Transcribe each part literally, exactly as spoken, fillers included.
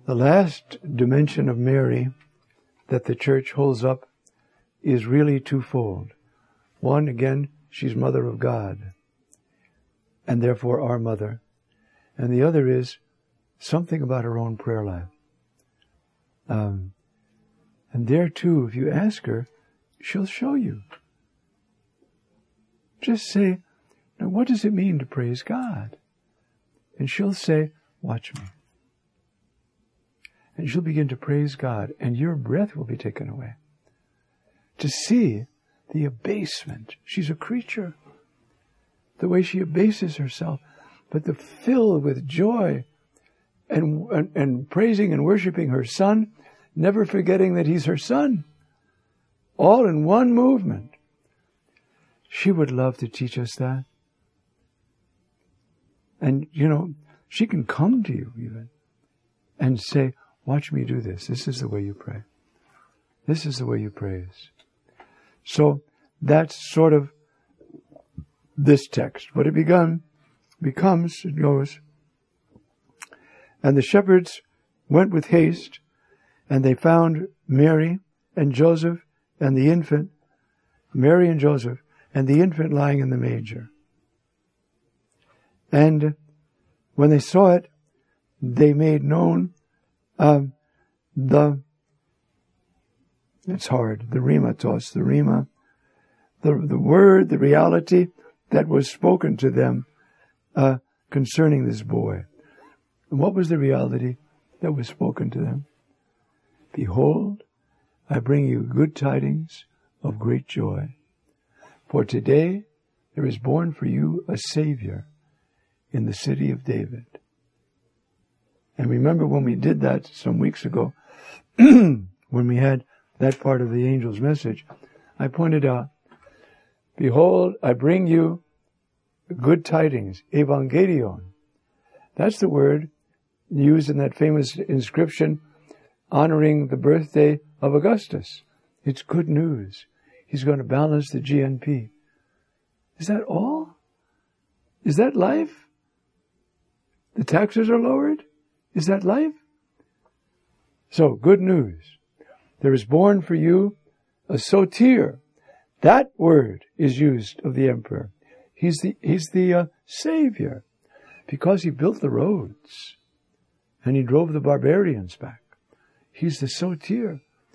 The last dimension of Mary that the church holds up is really twofold. One, again, she's Mother of God, and therefore our mother. And the other is something about her own prayer life. Um, and there too, if you ask her, she'll show you. Just say, now what does it mean to praise God? And she'll say, watch me. And she'll begin to praise God, and your breath will be taken away. To see the abasement. She's a creature. The way she abases herself. But the filled with joy and, and, and praising and worshiping her Son, never forgetting that He's her Son. All in one movement. She would love to teach us that. And, you know, she can come to you even and say, watch me do this. This is the way you pray. This is the way you praise. So that's sort of this text. But it begun, becomes, it goes, and the shepherds went with haste, and they found Mary and Joseph and the infant, Mary and Joseph, and the infant lying in the manger. And when they saw it, they made known um, the, it's hard, the rhematos, the rhema, the, the word, the reality that was spoken to them uh, concerning this boy. And what was the reality that was spoken to them? Behold, I bring you good tidings of great joy. For today there is born for you a Savior in the city of David. And remember when we did that some weeks ago, when we had that part of the angel's message, I pointed out, behold, I bring you good tidings, evangelion. That's the word used in that famous inscription honoring the birthday of Augustus. It's good news. He's going to balance the G N P. Is that all? Is that life? The taxes are lowered? Is that life? So, good news. There is born for you a sotir. That word is used of the emperor. He's the, he's the uh, savior because he built the roads and he drove the barbarians back. He's the sotir.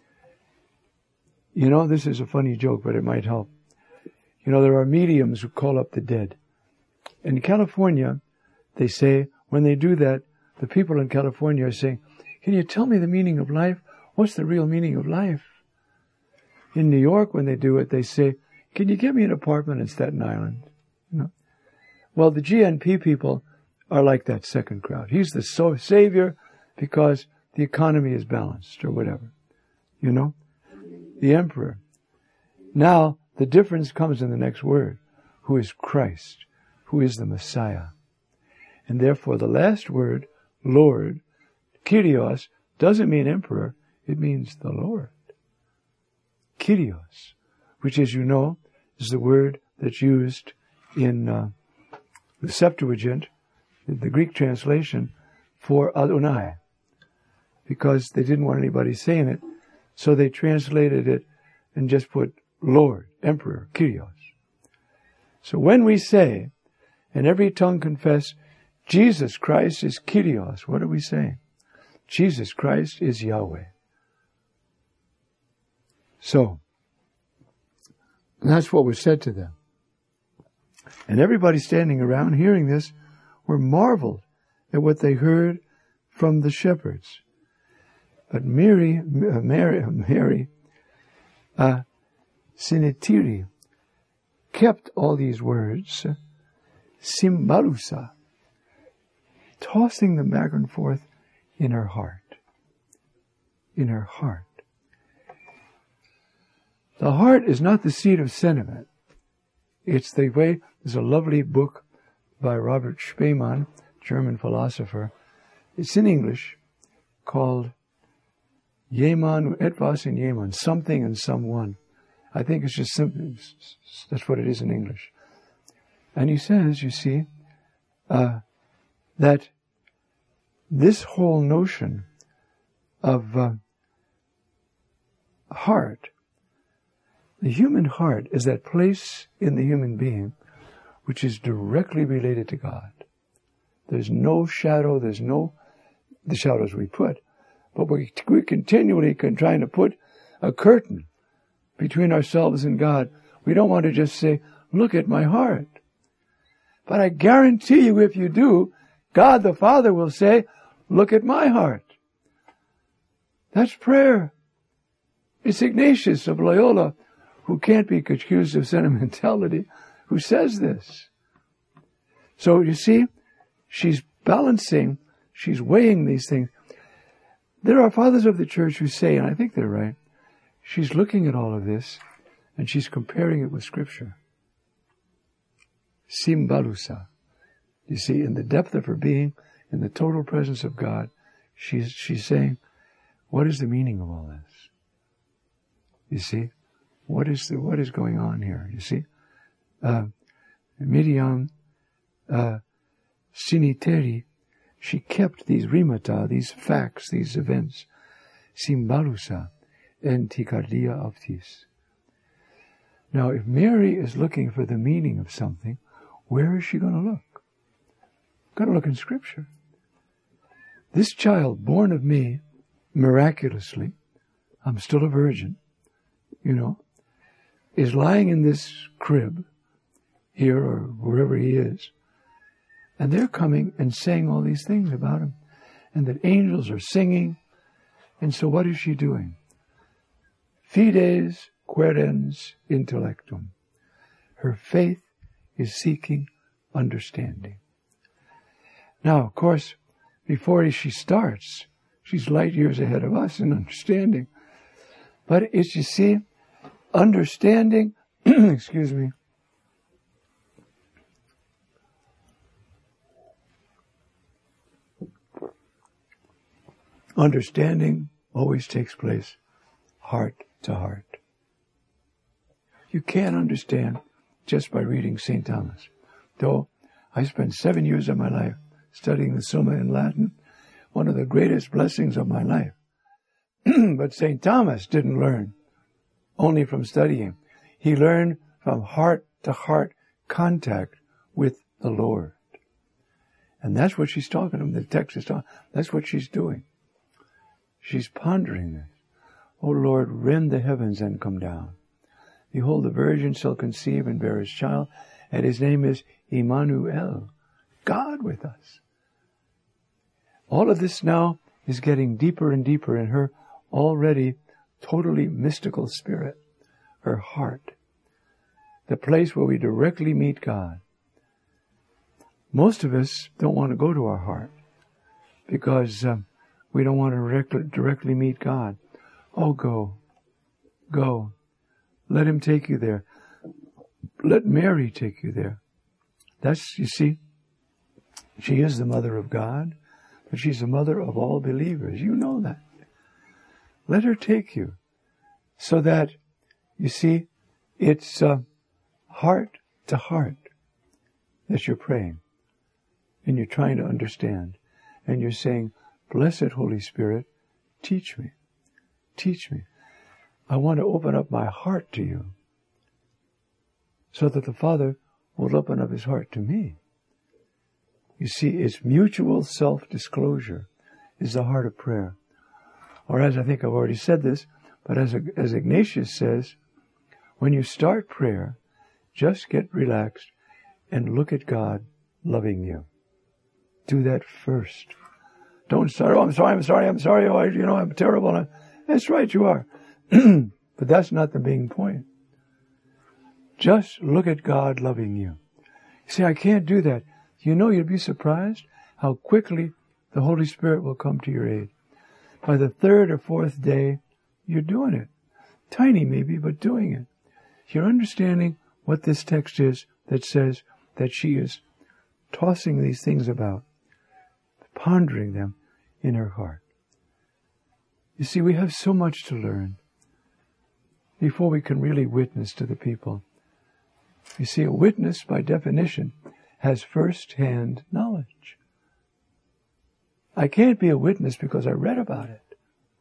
You know, this is a funny joke, but it might help. You know, there are mediums who call up the dead. In California, they say, when they do that, the people in California are saying, can you tell me the meaning of life? What's the real meaning of life? In New York, when they do it, they say, can you give me an apartment in Staten Island? You know? Well, the G N P people are like that second crowd. He's the so- savior because the economy is balanced or whatever. You know? The emperor. Now, the difference comes in the next word. Who is Christ? Who is the Messiah? And therefore, the last word, Lord, Kyrios, doesn't mean emperor. It means the Lord. Kyrios, which, as you know, is the word that's used in uh, the Septuagint, the Greek translation, for Adonai. Because they didn't want anybody saying it, so they translated it and just put Lord, Emperor, Kyrios. So when we say, and every tongue confess, Jesus Christ is Kyrios, what are we saying? Jesus Christ is Yahweh. So, that's what was said to them. And everybody standing around hearing this were marveled at what they heard from the shepherds. But Mary, Mary, Mary, uh, Sinetiri, kept all these words, Simbalusa, tossing them back and forth in her heart. In her heart. The heart is not the seat of sentiment. It's the way, there's a lovely book by Robert Spemann, German philosopher. It's in English, called Jemand, etwas in jemand, something and someone. I think it's just simple, that's what it is in English. And he says, you see, uh, that this whole notion of uh, heart. The human heart is that place in the human being which is directly related to God. There's no shadow, there's no, the shadows we put, but we, we continually can trying to put a curtain between ourselves and God. We don't want to just say, look at my heart. But I guarantee you, if you do, God the Father will say, look at my heart. That's prayer. It's Ignatius of Loyola, who can't be accused of sentimentality, who says this. So you see, she's balancing, she's weighing these things. There are fathers of the church who say, and I think they're right, she's looking at all of this and she's comparing it with Scripture. Simbalusa. You see, in the depth of her being, in the total presence of God, she's she's saying, what is the meaning of all this? You see, what is the what is going on here? You see, uh, Miriam uh, Siniteri, she kept these rimata, these facts, these events, Simbalusa and Tikardia Optis. Now, if Mary is looking for the meaning of something, where is she going to look? Got to look in Scripture. This child, born of me, miraculously, I'm still a virgin, you know, is lying in this crib, here or wherever he is, and they're coming and saying all these things about him, and that angels are singing, and so what is she doing? Fides querens intellectum. Her faith is seeking understanding. Now, of course, before she starts, she's light years ahead of us in understanding. But it's, you see, understanding, excuse me, understanding always takes place heart to heart. You can't understand just by reading Saint Thomas. Though I spent seven years of my life studying the Summa in Latin, one of the greatest blessings of my life. But Saint Thomas didn't learn only from studying. He learned from heart-to-heart contact with the Lord. And that's what she's talking about. The text is talking. That's what she's doing. She's pondering this. O Lord, rend the heavens and come down. Behold, the virgin shall conceive and bear his child, and his name is Emmanuel, God with us. All of this now is getting deeper and deeper in her already totally mystical spirit, her heart, the place where we directly meet God. Most of us don't want to go to our heart because um, we don't want to directly, directly meet God. Oh, go, go. Let him take you there. Let Mary take you there. That's, you see, she is the mother of God, but she's the mother of all believers. You know that. Let her take you so that, you see, it's uh, heart to heart that you're praying and you're trying to understand and you're saying, Blessed Holy Spirit, teach me, teach me. I want to open up my heart to you so that the Father will open up his heart to me. You see, it's mutual self-disclosure is the heart of prayer. Or as I think I've already said this, but as, as Ignatius says, when you start prayer, just get relaxed and look at God loving you. Do that first. Don't start, oh, I'm sorry, I'm sorry, I'm sorry, oh, I, you know, I'm terrible. That's right, you are. But that's not the main point. Just look at God loving you. You see, I can't do that. You know, you'd be surprised how quickly the Holy Spirit will come to your aid. By the third or fourth day, you're doing it. Tiny maybe, but doing it. You're understanding what this text is that says that she is tossing these things about, pondering them in her heart. You see, we have so much to learn before we can really witness to the people. You see, a witness, by definition, has first-hand knowledge. I can't be a witness because I read about it.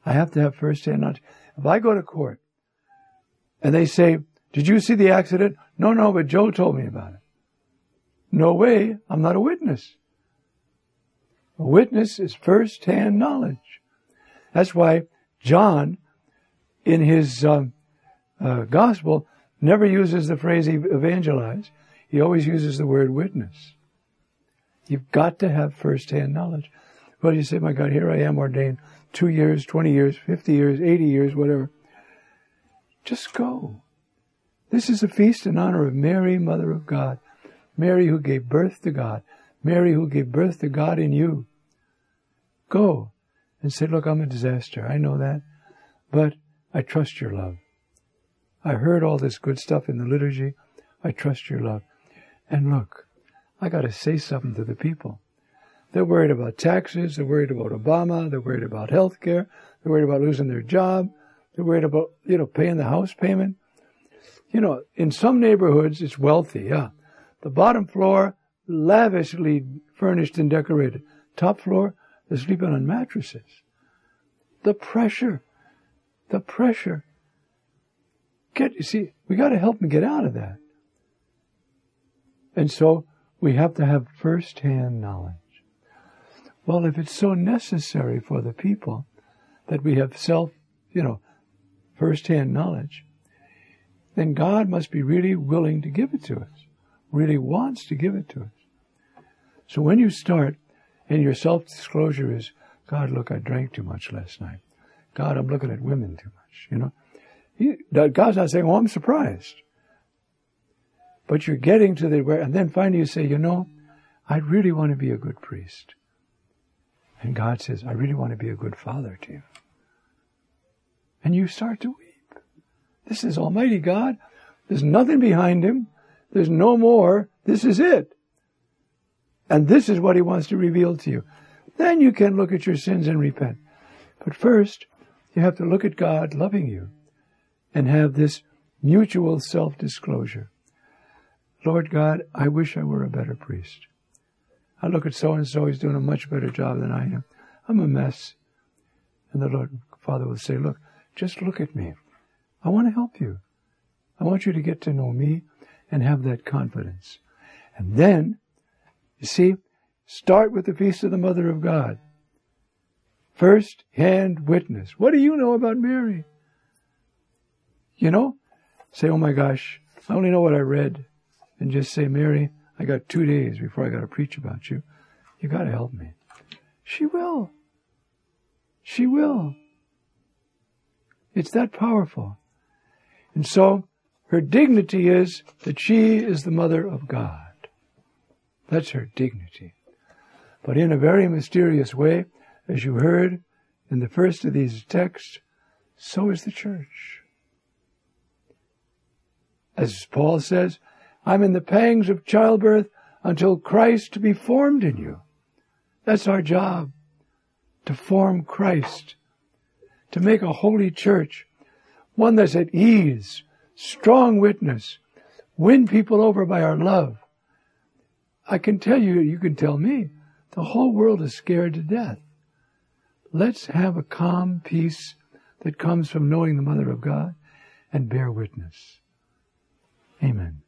I have to have first-hand knowledge. If I go to court and they say, did you see the accident? No, no, but Joe told me about it. No way, I'm not a witness. A witness is first-hand knowledge. That's why John, in his um, uh, gospel, never uses the phrase evangelize. He always uses the word witness. You've got to have first-hand knowledge. Well, you say, my God, here I am ordained two years, twenty years, fifty years, eighty years, whatever. Just go. This is a feast in honor of Mary, Mother of God. Mary who gave birth to God. Mary who gave birth to God in you. Go and say, look, I'm a disaster. I know that. But I trust your love. I heard all this good stuff in the liturgy. I trust your love. And look, I got to say something to the people. They're worried about taxes. They're worried about Obama. They're worried about health care. They're worried about losing their job. They're worried about, you know, paying the house payment. You know, in some neighborhoods, it's wealthy, yeah. The bottom floor, lavishly furnished and decorated. Top floor, they're sleeping on mattresses. The pressure. The pressure. Get, you see, we got to help them get out of that. And so we have to have first-hand knowledge. Well, if it's so necessary for the people that we have self, you know, first-hand knowledge, then God must be really willing to give it to us, really wants to give it to us. So when you start and your self-disclosure is, God, look, I drank too much last night. God, I'm looking at women too much, you know. He, God's not saying, oh, I'm surprised. But you're getting to the, where, and then finally you say, you know, I really want to be a good priest. And God says, I really want to be a good father to you. And you start to weep. This is Almighty God. There's nothing behind him. There's no more. This is it. And this is what he wants to reveal to you. Then you can look at your sins and repent. But first, you have to look at God loving you and have this mutual self-disclosure. Lord God, I wish I were a better priest. I look at so-and-so, he's doing a much better job than I am. I'm a mess. And the Lord Father will say, look, just look at me. I want to help you. I want you to get to know me and have that confidence. And then, you see, start with the Feast of the Mother of God. First-hand witness. What do you know about Mary? You know, say, oh my gosh, I only know what I read. And just say, Mary, I got two days before I got to preach about you. You got to help me. She will. She will. It's that powerful. And so her dignity is that she is the Mother of God. That's her dignity. But in a very mysterious way, as you heard in the first of these texts, so is the church. As Paul says, I'm in the pangs of childbirth until Christ be formed in you. That's our job, to form Christ, to make a holy church, one that's at ease, strong witness, win people over by our love. I can tell you, you can tell me, the whole world is scared to death. Let's have a calm peace that comes from knowing the Mother of God and bear witness. Amen.